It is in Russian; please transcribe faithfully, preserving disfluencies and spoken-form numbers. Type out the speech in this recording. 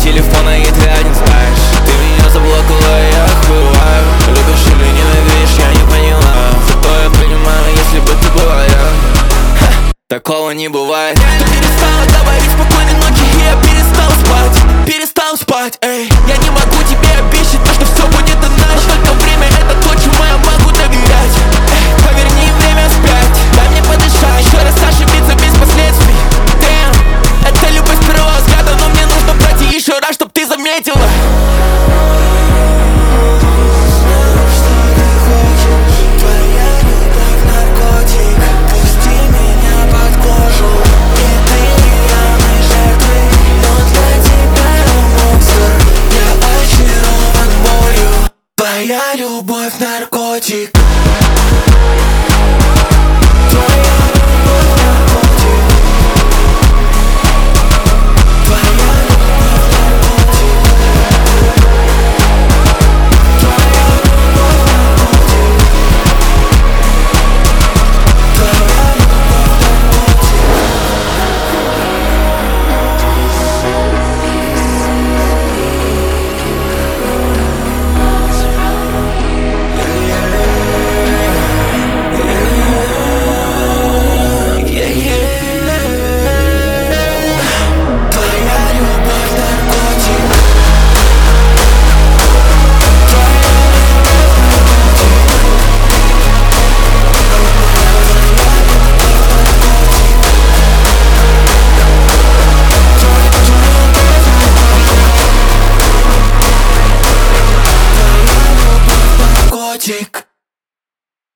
телефона, и ты один знаешь. Ты меня заблокала, я охуеваю. Любишь или ненавидишь, я не поняла. Зато я понимаю, если бы ты была я. Ха, такого не бывает. Ты перестала говорить спокойной ночи, и я перестал спать. Перестал спать, эй. Я не могу тебе обещать то, что все будет иначе. Но только время — это то, чему я могу доверять. Эй, поверни время вспять, дай мне подышать. Еще раз ошибиться без последствий. Damn, это любовь с первого взгляда, но мне нужно пройти еще раз, чтоб ты заметила. Твоя любовь — наркотик.